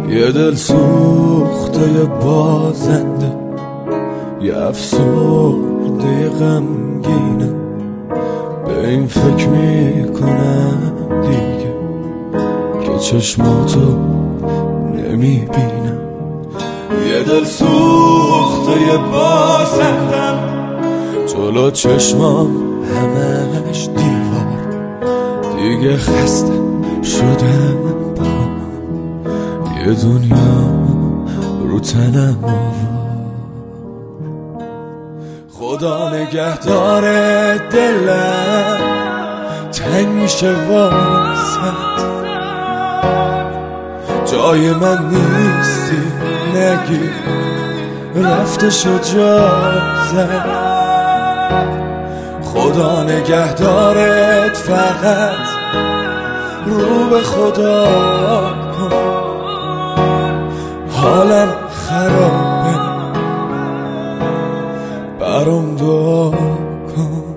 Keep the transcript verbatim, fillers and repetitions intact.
یه دل سوخته یه بازنده، یه افسرده غمگینه، به این فکر میکنم دیگه که چشماتو نمیبینم. یه دل سوخته یه بازندم، جلو چشمام همش دیوار، دیگه خسته شدم با یه دنیا رو تنم آور. خدا نگهدار دلم تنگ میشه واسد، جای من نیستی نگی رفته شد جا زد. خدا نگهدارت فقط رو به خدا کن، حالم خرابه برام دعا کن.